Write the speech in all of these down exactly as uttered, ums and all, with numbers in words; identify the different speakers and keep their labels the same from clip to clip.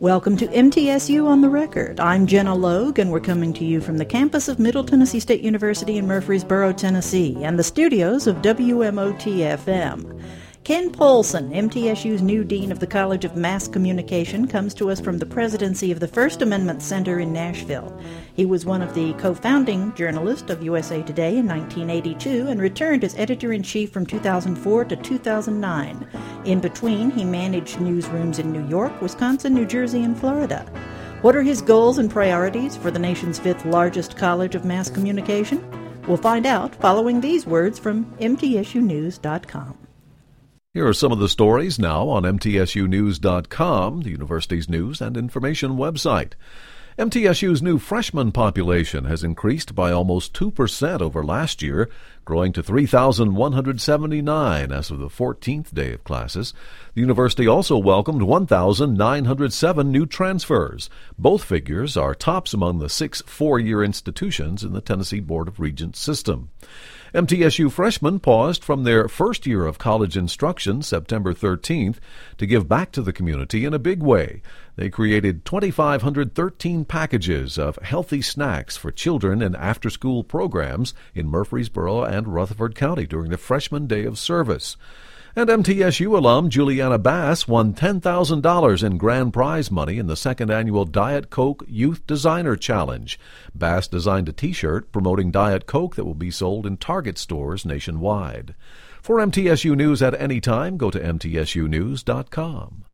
Speaker 1: Welcome to M T S U on the Record. I'm Jenna Logue, and we're coming to you from the campus of Middle Tennessee State University in Murfreesboro, Tennessee, and the studios of W M O T F M. Ken Polson, M T S U's new Dean of the College of Mass Communication, comes to us from the presidency of the First Amendment Center in Nashville. He was one of the co-founding journalists of U S A Today in nineteen eighty-two and returned as editor-in-chief from two thousand four to two thousand nine. In between, he managed newsrooms in New York, Wisconsin, New Jersey, and Florida. What are his goals and priorities for the nation's fifth largest college of mass communication? We'll find out following these words from M T S U news dot com.
Speaker 2: Here are some of the stories now on M T S U news dot com, the university's news and information website. M T S U's new freshman population has increased by almost two percent over last year, growing to three thousand one hundred seventy-nine as of the fourteenth day of classes. The university also welcomed one thousand nine hundred seven new transfers. Both figures are tops among the six four-year institutions in the Tennessee Board of Regents system. M T S U freshmen paused from their first year of college instruction September thirteenth to give back to the community in a big way. They created two thousand five hundred thirteen packages of healthy snacks for children in after-school programs in Murfreesboro and Rutherford County during the freshman day of service. And M T S U alum Juliana Bass won ten thousand dollars in grand prize money in the second annual Diet Coke Youth Designer Challenge. Bass designed a T-shirt promoting Diet Coke that will be sold in Target stores nationwide. For M T S U News at any time, go to M T S U news dot com.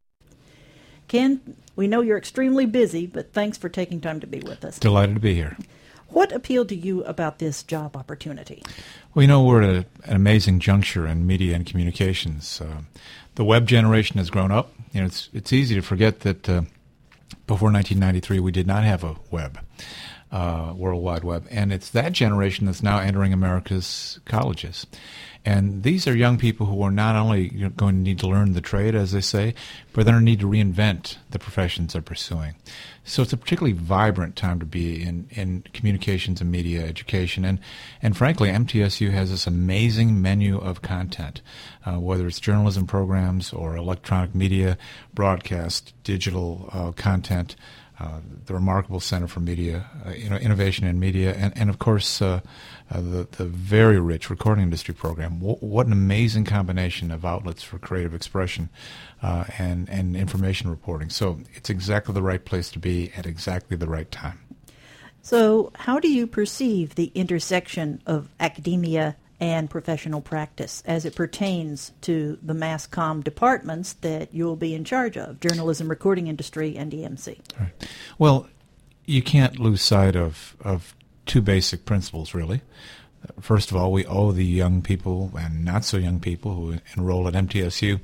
Speaker 1: Ken, we know you're extremely busy, but thanks for taking time to be with us.
Speaker 3: Delighted to be here.
Speaker 1: What appealed to you about this job opportunity?
Speaker 3: Well, you know, we're at a, an amazing juncture in media and communications. Uh, the web generation has grown up. You know, it's it's easy to forget that uh, before nineteen ninety-three we did not have a web, uh, World Wide Web, and it's that generation that's now entering America's colleges. And these are young people who are not only you know, going to need to learn the trade, as they say, but they're going to need to reinvent the professions they're pursuing. So it's a particularly vibrant time to be in, in communications and media education. And, and frankly, M T S U has this amazing menu of content, uh, whether it's journalism programs or electronic media, broadcast, digital uh, content, uh, the remarkable Center for Media, uh, you know, Innovation in Media, and, and of course, uh, uh, the, the very rich recording industry program. W- what an amazing combination of outlets for creative expression uh, and, and information reporting. So it's exactly the right place to be at exactly the right time.
Speaker 1: So how do you perceive the intersection of academia and professional practice as it pertains to the mass comm departments that you'll be in charge of, journalism, recording industry, and E M C?
Speaker 3: Right. Well, you can't lose sight of, of two basic principles, really. First of all, we owe the young people and not so young people who enroll at M T S U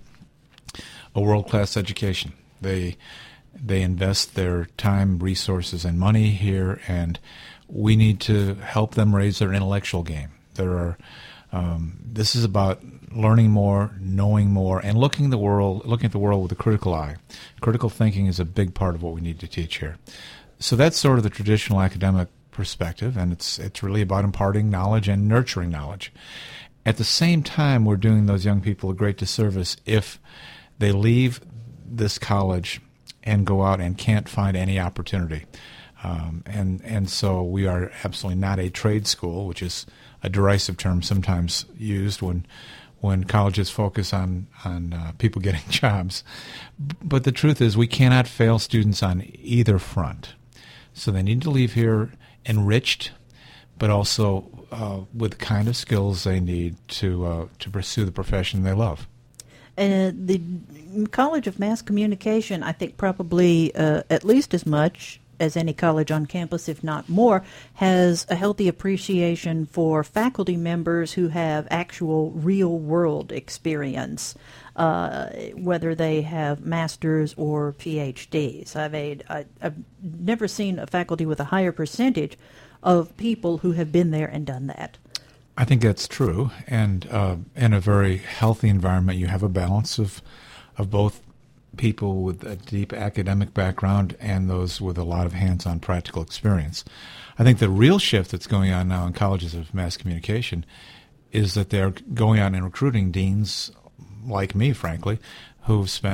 Speaker 3: a world-class education. They they invest their time, resources, and money here, and we need to help them raise their intellectual game. There are um, this is about learning more, knowing more, and looking the world looking at the world with a critical eye. Critical thinking is a big part of what we need to teach here. So that's sort of the traditional academic perspective, and it's it's really about imparting knowledge and nurturing knowledge. At the same time, we're doing those young people a great disservice if they leave this college and go out and can't find any opportunity. Um, and and so we are absolutely not a trade school, which is a derisive term sometimes used when when colleges focus on on uh, people getting jobs. But the truth is, we cannot fail students on either front. So they need to leave here enriched, but also uh, with the kind of skills they need to uh, to pursue the profession they love.
Speaker 1: Uh, the College of Mass Communication, I think probably uh, at least as much as any college on campus, if not more, has a healthy appreciation for faculty members who have actual real-world experience, uh, whether they have masters or P H Ds. I've, a, I, I've never seen a faculty with a higher percentage of people who have been there and done that.
Speaker 3: I think that's true, and uh, in a very healthy environment, you have a balance of of both people with a deep academic background and those with a lot of hands-on practical experience. I think the real shift that's going on now in colleges of mass communication is that they're going out and recruiting deans like me, frankly, who've spent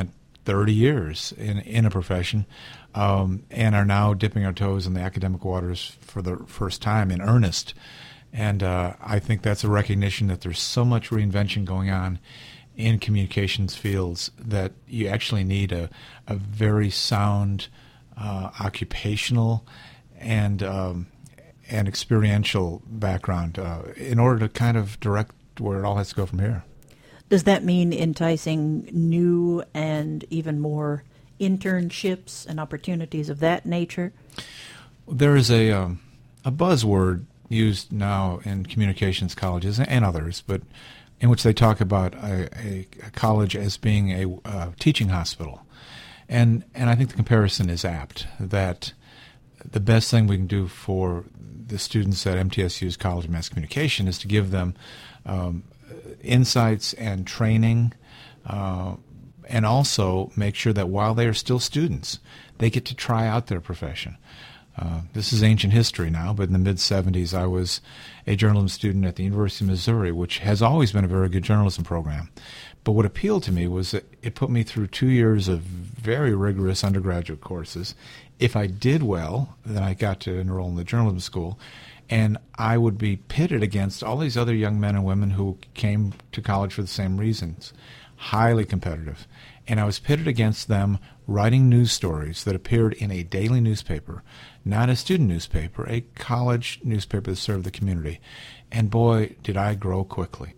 Speaker 3: thirty years in, in a profession, um, and are now dipping our toes in the academic waters for the first time in earnest. And uh, I think that's a recognition that there's so much reinvention going on in communications fields that you actually need a, a very sound uh, occupational and um, and experiential background uh, in order to kind of direct where it all has to go from here.
Speaker 1: Does that mean enticing new and even more internships and opportunities of that nature?
Speaker 3: There is a um, a buzzword used now in communications colleges and others, but in which they talk about a, a, a college as being a uh, teaching hospital. And and I think the comparison is apt, that the best thing we can do for the students at M T S U's College of Mass Communication is to give them um, insights and training, uh, and also make sure that while they are still students, they get to try out their profession. Uh, this is ancient history now, but in the mid-seventies I was a journalism student at the University of Missouri, which has always been a very good journalism program. But what appealed to me was that it put me through two years of very rigorous undergraduate courses. If I did well, then I got to enroll in the journalism school, and I would be pitted against all these other young men and women who came to college for the same reasons, highly competitive. And I was pitted against them writing news stories that appeared in a daily newspaper, not a student newspaper, a college newspaper that served the community. And boy, did I grow quickly.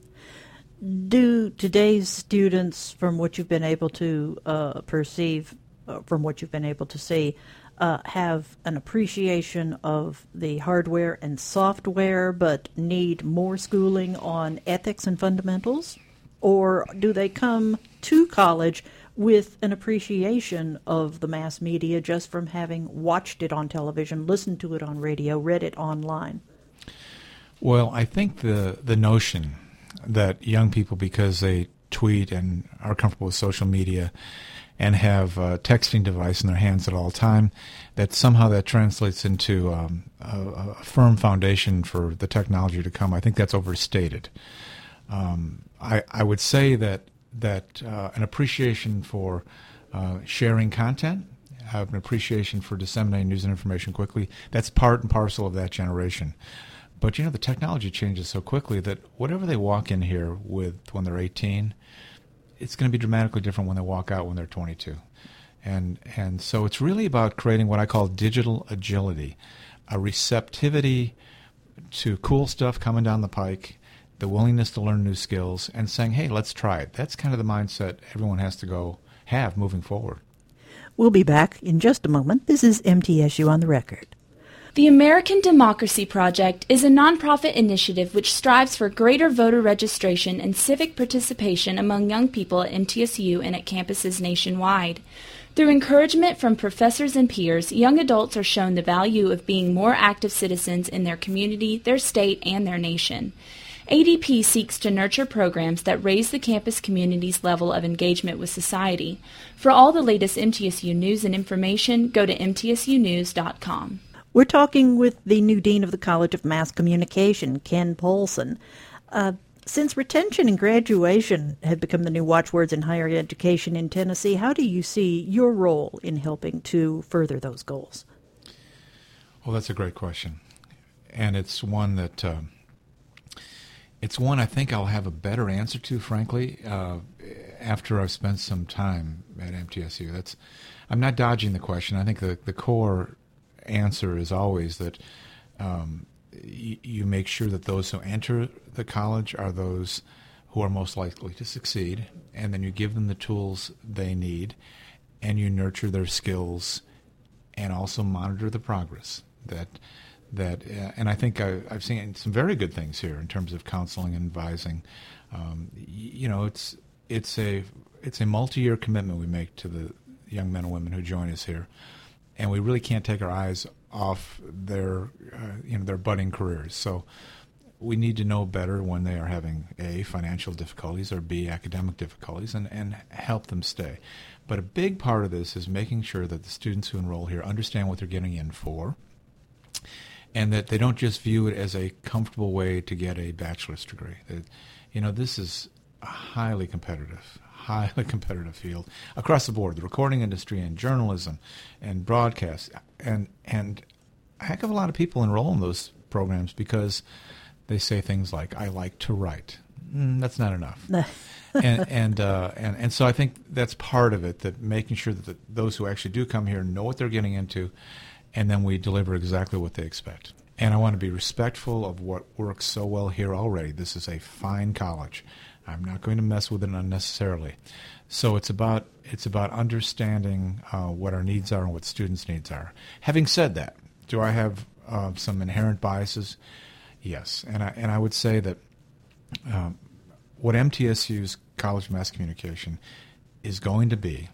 Speaker 1: Do today's students, from what you've been able to uh, perceive, uh, from what you've been able to see, uh, have an appreciation of the hardware and software, but need more schooling on ethics and fundamentals? Or do they come to college with an appreciation of the mass media just from having watched it on television, listened to it on radio, read it online?
Speaker 3: Well, I think the, the notion that young people, because they tweet and are comfortable with social media and have a texting device in their hands at all time, that somehow that translates into um, a, a firm foundation for the technology to come, I think that's overstated. Um, I, I would say that that uh, an appreciation for uh, sharing content, have an appreciation for disseminating news and information quickly, that's part and parcel of that generation. But, you know, the technology changes so quickly that whatever they walk in here with when they're eighteen, it's going to be dramatically different when they walk out when they're twenty-two. And, and so it's really about creating what I call digital agility, a receptivity to cool stuff coming down the pike, the willingness to learn new skills, and saying, hey, let's try it. That's kind of the mindset everyone has to go have moving forward.
Speaker 1: We'll be back in just a moment. This is M T S U on the Record.
Speaker 4: The American Democracy Project is a nonprofit initiative which strives for greater voter registration and civic participation among young people at M T S U and at campuses nationwide. Through encouragement from professors and peers, young adults are shown the value of being more active citizens in their community, their state, and their nation. A D P seeks to nurture programs that raise the campus community's level of engagement with society. For all the latest M T S U news and information, go to M T S U news dot com.
Speaker 1: We're talking with the new Dean of the College of Mass Communication, Ken Polson. Uh, since retention and graduation have become the new watchwords in higher education in Tennessee, how do you see your role in helping to further those goals?
Speaker 3: Well, that's a great question. And it's one that... Uh, It's one I think I'll have a better answer to, frankly, uh, after I've spent some time at M T S U. That's, I'm not dodging the question. I think the, the core answer is always that um, y- you make sure that those who enter the college are those who are most likely to succeed, and then you give them the tools they need, and you nurture their skills, and also monitor the progress that That uh, and I think I, I've seen some very good things here in terms of counseling and advising. Um, you know, it's it's a it's a multi-year commitment we make to the young men and women who join us here, and we really can't take our eyes off their uh, you know their budding careers. So we need to know better when they are having A, financial difficulties, or B, academic difficulties, and, and help them stay. But a big part of this is making sure that the students who enroll here understand what they're getting in for, and that they don't just view it as a comfortable way to get a bachelor's degree. That, you know, this is highly competitive, highly competitive field across the board, the recording industry and journalism and broadcast. And, and a heck of a lot of people enroll in those programs because they say things like, I like to write. Mm, that's not enough. and and, uh, and and so I think that's part of it, that making sure that the, those who actually do come here know what they're getting into, and then we deliver exactly what they expect. And I want to be respectful of what works so well here already. This is a fine college. I'm not going to mess with it unnecessarily. So it's about it's about understanding uh, what our needs are and what students' needs are. Having said that, do I have uh, some inherent biases? Yes, and I and I would say that um, what M T S U's College of Mass Communication is going to be,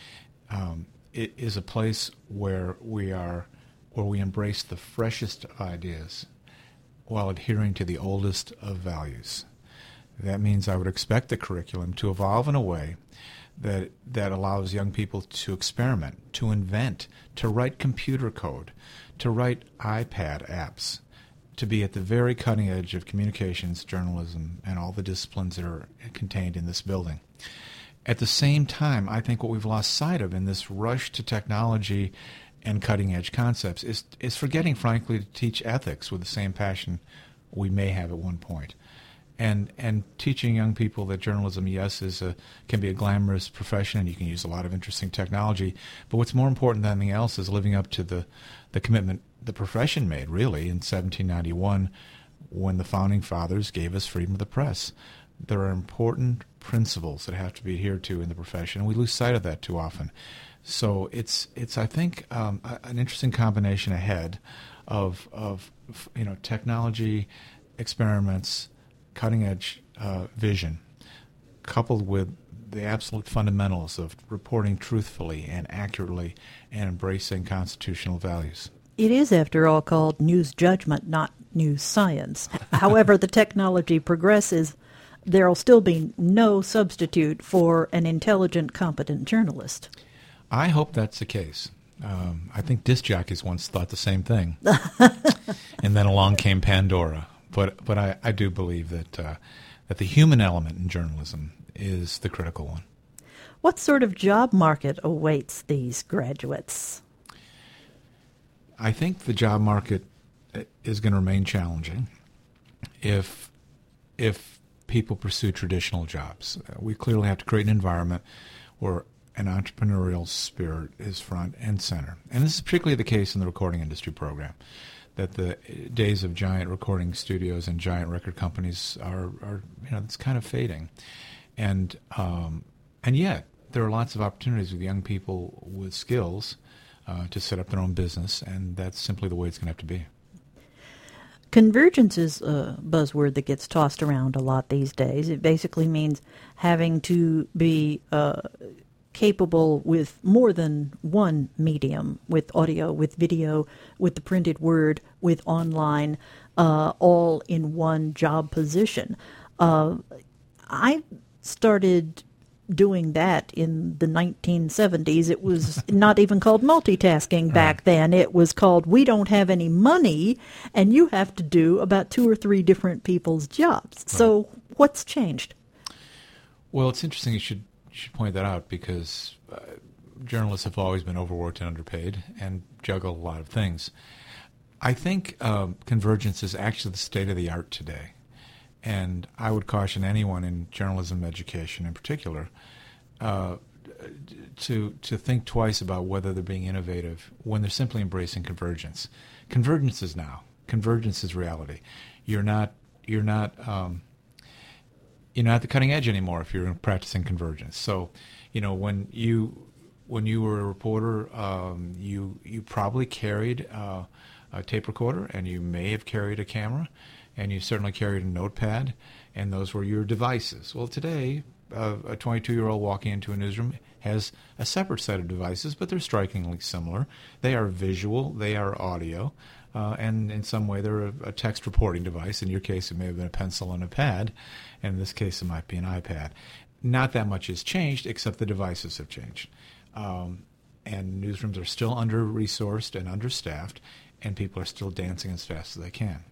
Speaker 3: um, it is a place where we are, where we embrace the freshest of ideas while adhering to the oldest of values. That means I would expect the curriculum to evolve in a way that that allows young people to experiment, to invent, to write computer code, to write iPad apps, to be at the very cutting edge of communications, journalism, and all the disciplines that are contained in this building. At the same time, I think what we've lost sight of in this rush to technology and cutting-edge concepts is is forgetting, frankly, to teach ethics with the same passion we may have at one point. And and teaching young people that journalism, yes, is a can be a glamorous profession, and you can use a lot of interesting technology, but what's more important than anything else is living up to the, the commitment the profession made, really, in seventeen ninety-one, when the Founding Fathers gave us freedom of the press. There are important principles that have to be adhered to in the profession, and we lose sight of that too often. So it's, it's I think, um, an interesting combination ahead of, of you know, technology, experiments, cutting-edge uh, vision, coupled with the absolute fundamentals of reporting truthfully and accurately and embracing constitutional values.
Speaker 1: It is, after all, called news judgment, not news science. However, the technology progresses, there will still be no substitute for an intelligent, competent journalist.
Speaker 3: I hope that's the case. Um, I think disc jockeys once thought the same thing. And then along came Pandora. But but I, I do believe that uh, that the human element in journalism is the critical one.
Speaker 1: What sort of job market awaits these graduates?
Speaker 3: I think the job market is going to remain challenging if if people pursue traditional jobs. We clearly have to create an environment where an entrepreneurial spirit is front and center. And this is particularly the case in the recording industry program, that the days of giant recording studios and giant record companies are, are you know, it's kind of fading. And um, and yet, there are lots of opportunities with young people with skills uh, to set up their own business, and that's simply the way it's going to have to be.
Speaker 1: Convergence is a buzzword that gets tossed around a lot these days. It basically means having to be uh, capable with more than one medium, with audio, with video, with the printed word, with online, uh, all in one job position. Uh, I started doing that in the nineteen seventies. It was not even called multitasking back then. It was called, we don't have any money, and you have to do about two or three different people's jobs. Right. So what's changed?
Speaker 3: Well, it's interesting you should you should point that out, because uh, journalists have always been overworked and underpaid and juggle a lot of things. I think um, convergence is actually the state of the art today. And I would caution anyone in journalism education in particular uh, to to think twice about whether they're being innovative when they're simply embracing convergence. Convergence is now. Convergence is reality. You're not you're not um, you're not at the cutting edge anymore if you're practicing convergence. So, you know, when you when you were a reporter, um, you you probably carried uh, a tape recorder, and you may have carried a camera, and you certainly carried a notepad, and those were your devices. Well, today, uh, a twenty-two-year-old walking into a newsroom has a separate set of devices, but they're strikingly similar. They are visual, they are audio, uh, and in some way they're a, a text reporting device. In your case, it may have been a pencil and a pad, and in this case, it might be an iPad. Not that much has changed, except the devices have changed. Um, and newsrooms are still under-resourced and understaffed, and people are still dancing as fast as they can.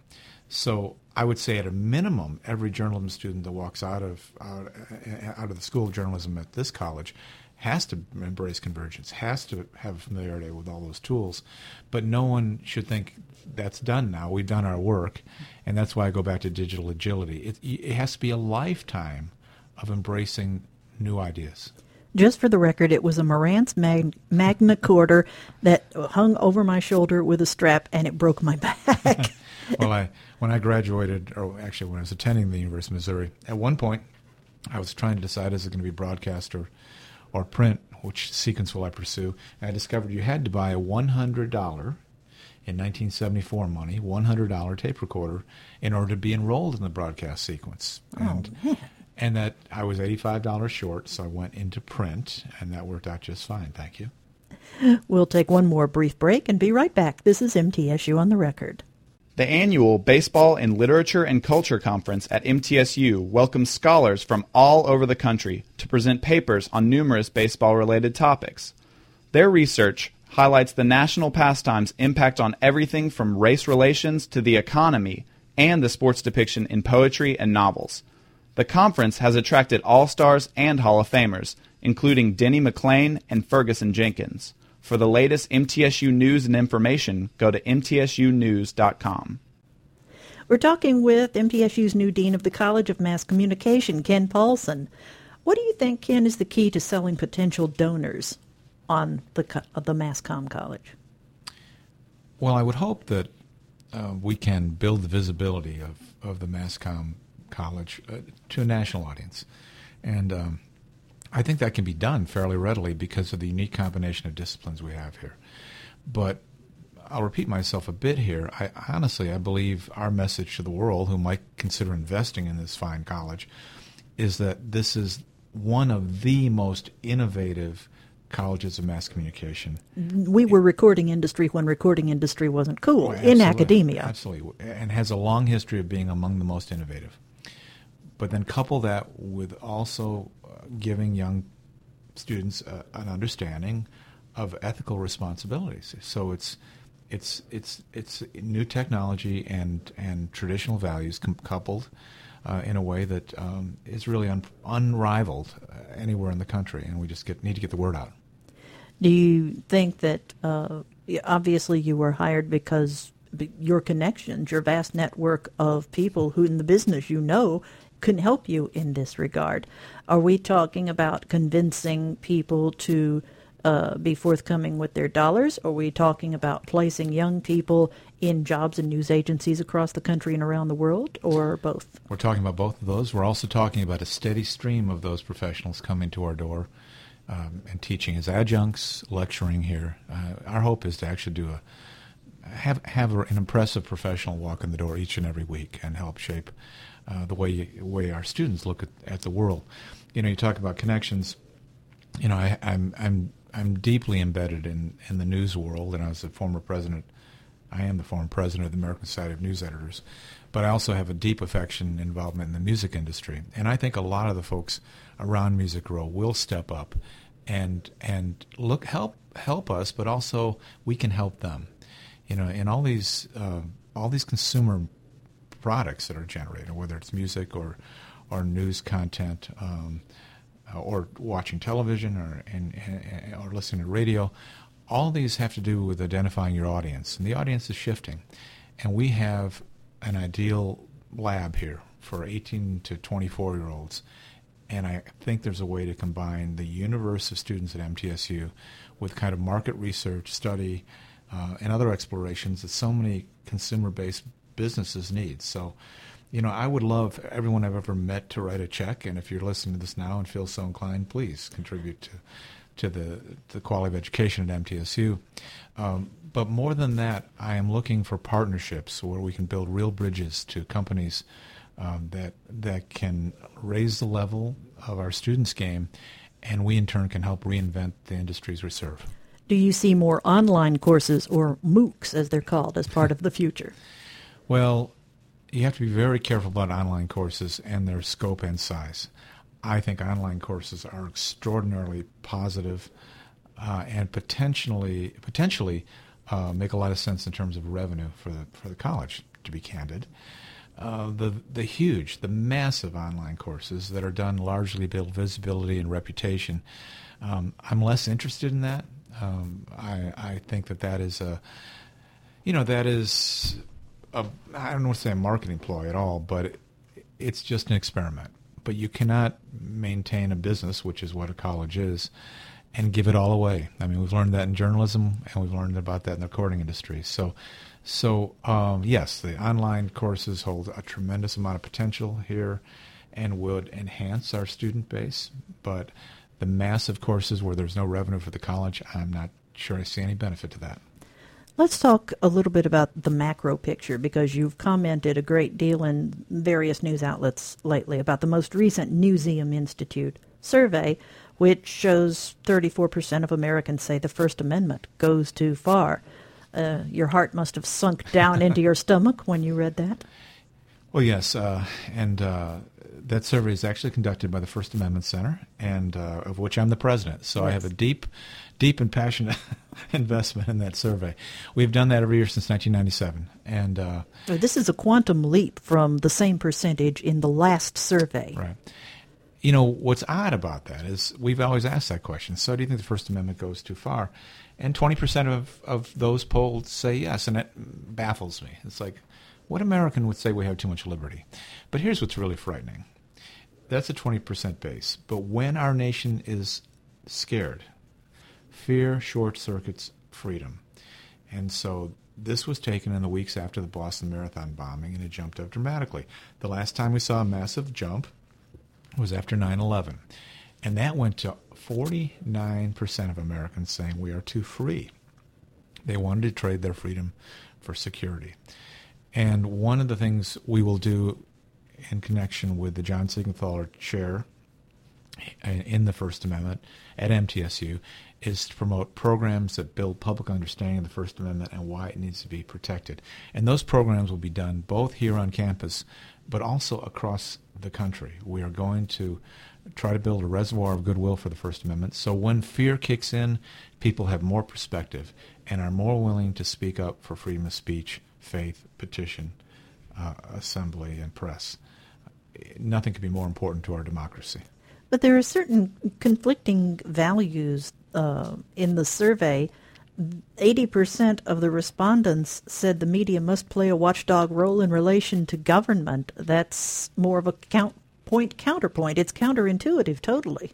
Speaker 3: So I would say at a minimum, every journalism student that walks out of out, out of the School of Journalism at this college has to embrace convergence, has to have familiarity with all those tools. But no one should think that's done now. We've done our work, and that's why I go back to digital agility. It, it has to be a lifetime of embracing new ideas.
Speaker 1: Just for the record, it was a Marantz Mag- Magna Quarter that hung over my shoulder with a strap, and it broke my back.
Speaker 3: Well, I when I graduated, or actually when I was attending the University of Missouri, at one point I was trying to decide, is it going to be broadcast or, or print, which sequence will I pursue? And I discovered you had to buy a one hundred dollars in nineteen seventy-four money, one hundred dollars tape recorder in order to be enrolled in the broadcast sequence. And,
Speaker 1: oh, man.
Speaker 3: And that I was eighty-five dollars short, so I went into print, and that worked out just fine. Thank you.
Speaker 1: We'll take one more brief break and be right back. This is M T S U on the Record.
Speaker 5: The annual Baseball in Literature and Culture Conference at M T S U welcomes scholars from all over the country to present papers on numerous baseball-related topics. Their research highlights the national pastime's impact on everything from race relations to the economy and the sports depiction in poetry and novels. The conference has attracted All-Stars and Hall of Famers, including Denny McClain and Ferguson Jenkins. For the latest M T S U news and information, go to m t s u news dot com.
Speaker 1: We're talking with M T S U's new Dean of the College of Mass Communication, Ken Paulson. What do you think, Ken, is the key to selling potential donors on the the MassCom College?
Speaker 3: Well, I would hope that uh, we can build the visibility of, of the MassCom College uh, to a national audience. And um, I think that can be done fairly readily because of the unique combination of disciplines we have here. But I'll repeat myself a bit here. I honestly, I believe our message to the world who might consider investing in this fine college is that this is one of the most innovative colleges of mass communication.
Speaker 1: We were recording industry when recording industry wasn't cool
Speaker 3: oh,
Speaker 1: in academia.
Speaker 3: Absolutely, and has a long history of being among the most innovative. But then couple that with also uh, giving young students uh, an understanding of ethical responsibilities. So it's it's it's it's new technology and and traditional values com- coupled uh, in a way that um, is really un- unrivaled uh, anywhere in the country, and we just get need to get the word out.
Speaker 1: Do you think that uh, obviously you were hired because your connections, your vast network of people who in the business you know can help you in this regard? Are we talking about convincing people to uh, be forthcoming with their dollars? Are we talking about placing young people in jobs and news agencies across the country and around the world, or both?
Speaker 3: We're talking about both of those. We're also talking about a steady stream of those professionals coming to our door um, and teaching as adjuncts, lecturing here. Uh, our hope is to actually do a have have an impressive professional walk in the door each and every week and help shape Uh, the way way our students look at, at the world. You know, you talk about connections. You know, I, I'm I'm I'm deeply embedded in, in the news world, and I was the former president. I am the former president of the American Society of News Editors, but I also have a deep affection and involvement in the music industry. And I think a lot of the folks around Music Row will step up and and look help help us, but also we can help them. You know, in all these uh, all these consumer products that are generated, whether it's music or or news content, um, or watching television or and, and, or listening to radio, all these have to do with identifying your audience, and the audience is shifting. And we have an ideal lab here for eighteen to twenty-four year olds, and I think there's a way to combine the universe of students at M T S U with kind of market research, study, uh, and other explorations that so many consumer-based businesses need. So, you know, I would love everyone I've ever met to write a check, and if you're listening to this now and feel so inclined, please contribute to to the, the quality of education at M T S U. Um, but more than that, I am looking for partnerships where we can build real bridges to companies um, that that can raise the level of our students' game, and we in turn can help reinvent the industries we serve.
Speaker 1: Do you see more online courses, or MOOCs as they're called, as part of the future?
Speaker 3: Well, you have to be very careful about online courses and their scope and size. I think online courses are extraordinarily positive, uh, and potentially potentially uh, make a lot of sense in terms of revenue for the for the college. to be candid. Uh, the the huge, the massive online courses that are done largely to build visibility and reputation. Um, I'm less interested in that. Um, I I think that that is a, you know, that is a, I don't want to say a marketing ploy at all, but it, it's just an experiment. But you cannot maintain a business, which is what a college is, and give it all away. I mean, we've learned that in journalism, and we've learned about that in the recording industry. So, so um, yes, the online courses hold a tremendous amount of potential here and would enhance our student base. But the massive courses where there's no revenue for the college, I'm not sure I see any benefit to that.
Speaker 1: Let's talk a little bit about the macro picture, because you've commented a great deal in various news outlets lately about the most recent Newseum Institute survey, which shows thirty-four percent of Americans say the First Amendment goes too far. Uh, your heart must have sunk down into your stomach when you read that.
Speaker 3: Well, yes, uh, and uh, that survey is actually conducted by the First Amendment Center, and uh, of which I'm the president. So yes. I have a deep, deep and passionate investment in that survey. We've done that every year since nineteen ninety-seven, and uh,
Speaker 1: this is a quantum leap from the same percentage in the last survey.
Speaker 3: Right. You know, what's odd about that is we've always asked that question. So, do you think the First Amendment goes too far? And twenty percent of of those polled say yes, and it baffles me. It's like, what American would say we have too much liberty? But here's what's really frightening. That's a twenty percent base. But when our nation is scared, fear short-circuits freedom. And so this was taken in the weeks after the Boston Marathon bombing, and it jumped up dramatically. The last time we saw a massive jump was after nine eleven. And that went to forty-nine percent of Americans saying we are too free. They wanted to trade their freedom for security. And one of the things we will do in connection with the John Siegenthaler Chair in the First Amendment at M T S U is to promote programs that build public understanding of the First Amendment and why it needs to be protected. And those programs will be done both here on campus, but also across the country. We are going to try to build a reservoir of goodwill for the First Amendment, so when fear kicks in, people have more perspective and are more willing to speak up for freedom of speech, faith, petition, uh, assembly, and press. Nothing could be more important to our democracy.
Speaker 1: But there are certain conflicting values uh, in the survey. eighty percent of the respondents said the media must play a watchdog role in relation to government. That's more of a count point counterpoint. It's counterintuitive totally.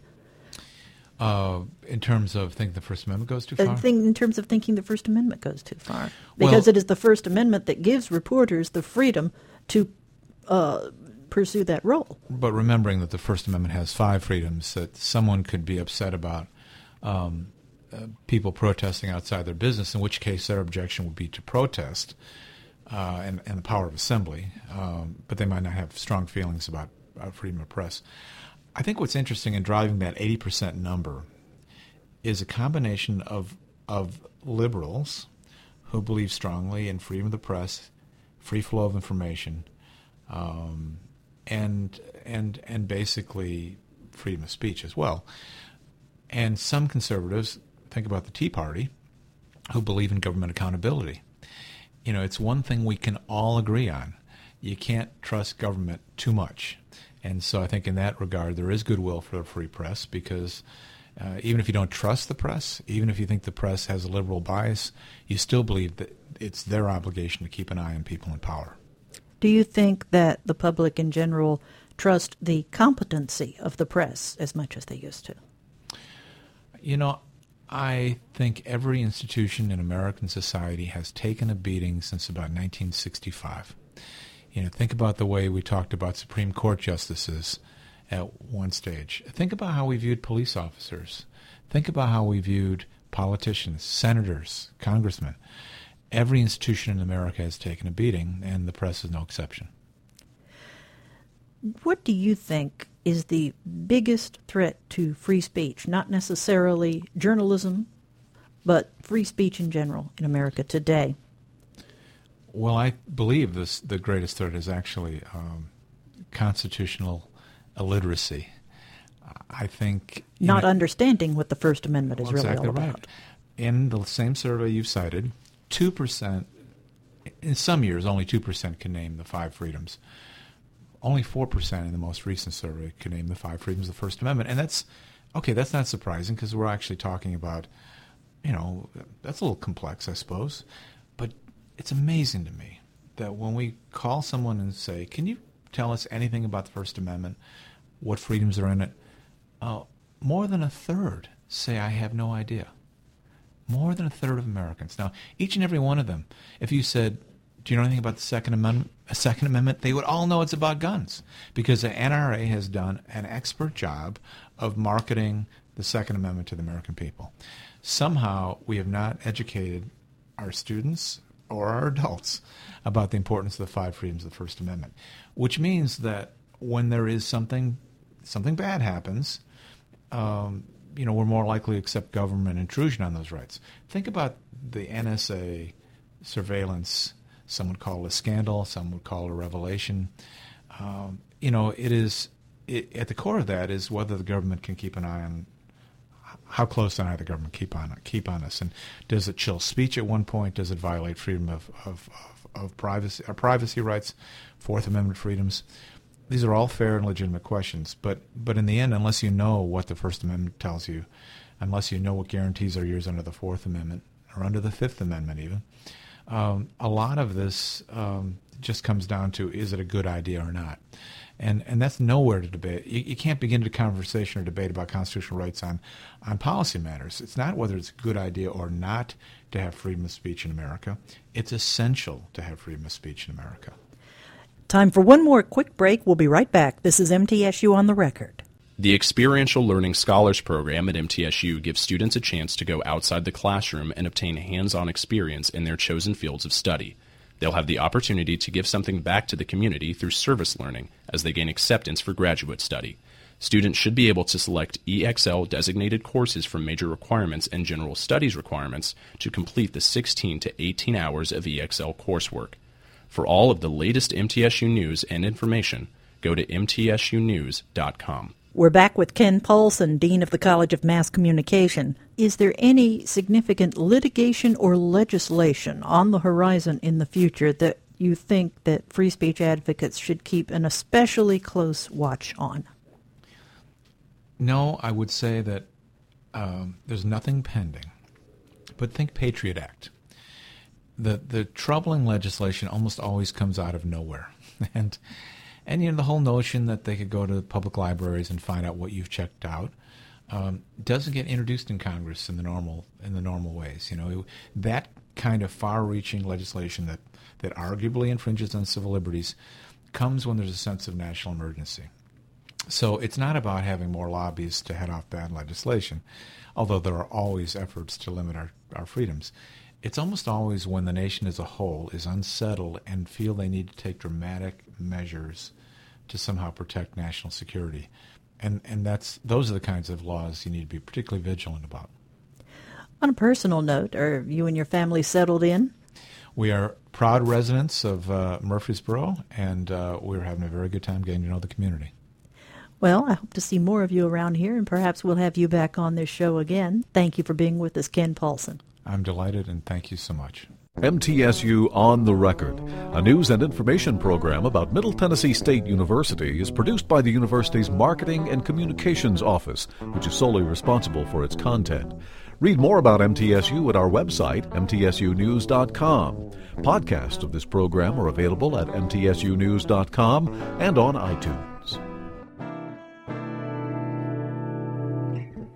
Speaker 3: Uh, in terms of thinking the First Amendment goes too far?
Speaker 1: Uh, think, in terms of thinking the First Amendment goes too far. Because
Speaker 3: well,
Speaker 1: it is the First Amendment that gives reporters the freedom to uh, pursue that role.
Speaker 3: But remembering that the First Amendment has five freedoms, that someone could be upset about um, uh, people protesting outside their business, in which case their objection would be to protest uh, and, and the power of assembly, um, but they might not have strong feelings about uh, freedom of press. I think what's interesting in driving that eighty percent number is a combination of of liberals who believe strongly in freedom of the press, free flow of information, um, and and and basically freedom of speech as well. And some conservatives, think about the Tea Party, who believe in government accountability. You know, it's one thing we can all agree on. You can't trust government too much. And so I think in that regard, there is goodwill for the free press, because uh, even if you don't trust the press, even if you think the press has a liberal bias, you still believe that it's their obligation to keep an eye on people in power.
Speaker 1: Do you think that the public in general trust the competency of the press as much as they used to?
Speaker 3: You know, I think every institution in American society has taken a beating since about nineteen sixty-five. You know, think about the way we talked about Supreme Court justices at one stage. Think about how we viewed police officers. Think about how we viewed politicians, senators, congressmen. Every institution in America has taken a beating, and the press is no exception.
Speaker 1: What do you think is the biggest threat to free speech? Not necessarily journalism, but free speech in general in America today.
Speaker 3: Well, I believe this, the greatest threat is actually um, constitutional illiteracy. I think...
Speaker 1: Not
Speaker 3: know,
Speaker 1: understanding what the First Amendment
Speaker 3: well,
Speaker 1: is really
Speaker 3: exactly
Speaker 1: all about.
Speaker 3: Right. In the same survey you've cited, two percent in some years, only two percent can name the five freedoms. Only four percent in the most recent survey can name the five freedoms of the First Amendment. And that's, okay, that's not surprising because we're actually talking about, you know, that's a little complex, I suppose. But it's amazing to me that when we call someone and say, can you tell us anything about the First Amendment, what freedoms are in it, uh, more than a third say, I have no idea. More than a third of Americans. Now, each and every one of them, if you said, do you know anything about the Second Amendment? A Second Amendment, they would all know it's about guns because the N R A has done an expert job of marketing the Second Amendment to the American people. Somehow, we have not educated our students or our adults about the importance of the five freedoms of the First Amendment, which means that when there is something, something bad happens, um, you know, we're more likely to accept government intrusion on those rights. Think about the N S A surveillance. Some would call it a scandal. Some would call it a revelation. Um, you know, it is it, at the core of that is whether the government can keep an eye on how close an eye the government keep on keep on us, and does it chill speech at one point? Does it violate freedom of of, of, of privacy, or privacy rights, Fourth Amendment freedoms? These are all fair and legitimate questions, but but in the end, unless you know what the First Amendment tells you, unless you know what guarantees are yours under the Fourth Amendment or under the Fifth Amendment even, um, a lot of this um, just comes down to, is it a good idea or not? And and that's nowhere to debate. You, you can't begin a conversation or debate about constitutional rights on, on policy matters. It's not whether it's a good idea or not to have freedom of speech in America. It's essential to have freedom of speech in America.
Speaker 1: Time for one more quick break. We'll be right back. This is M T S U On the Record.
Speaker 6: The Experiential Learning Scholars Program at M T S U gives students a chance to go outside the classroom and obtain hands-on experience in their chosen fields of study. They'll have the opportunity to give something back to the community through service learning as they gain acceptance for graduate study. Students should be able to select E X L-designated courses from major requirements and general studies requirements to complete the sixteen to eighteen hours of E X L coursework. For all of the latest M T S U news and information, go to M T S U news dot com.
Speaker 1: We're back with Ken Paulson, Dean of the College of Mass Communication. Is there any significant litigation or legislation on the horizon in the future that you think that free speech advocates should keep an especially close watch on?
Speaker 3: No, I would say that um, there's nothing pending. But think Patriot Act. The the troubling legislation almost always comes out of nowhere. And, and you know, the whole notion that they could go to public libraries and find out what you've checked out um, doesn't get introduced in Congress in the normal in the normal ways. You know, that kind of far-reaching legislation that, that arguably infringes on civil liberties comes when there's a sense of national emergency. So it's not about having more lobbyists to head off bad legislation, although there are always efforts to limit our, our freedoms. It's almost always when the nation as a whole is unsettled and feel they need to take dramatic measures to somehow protect national security. And and that's those are the kinds of laws you need to be particularly vigilant about.
Speaker 1: On a personal note, are you and your family settled in?
Speaker 3: We are proud residents of uh, Murfreesboro, and uh, we're having a very good time getting to know the community.
Speaker 1: Well, I hope to see more of you around here, and perhaps we'll have you back on this show again. Thank you for being with us, Ken Paulson.
Speaker 3: I'm delighted, and thank you so much.
Speaker 2: M T S U On the Record, a news and information program about Middle Tennessee State University, is produced by the university's Marketing and Communications Office, which is solely responsible for its content. Read more about M T S U at our website, M T S U news dot com. Podcasts of this program are available at M T S U news dot com and on iTunes.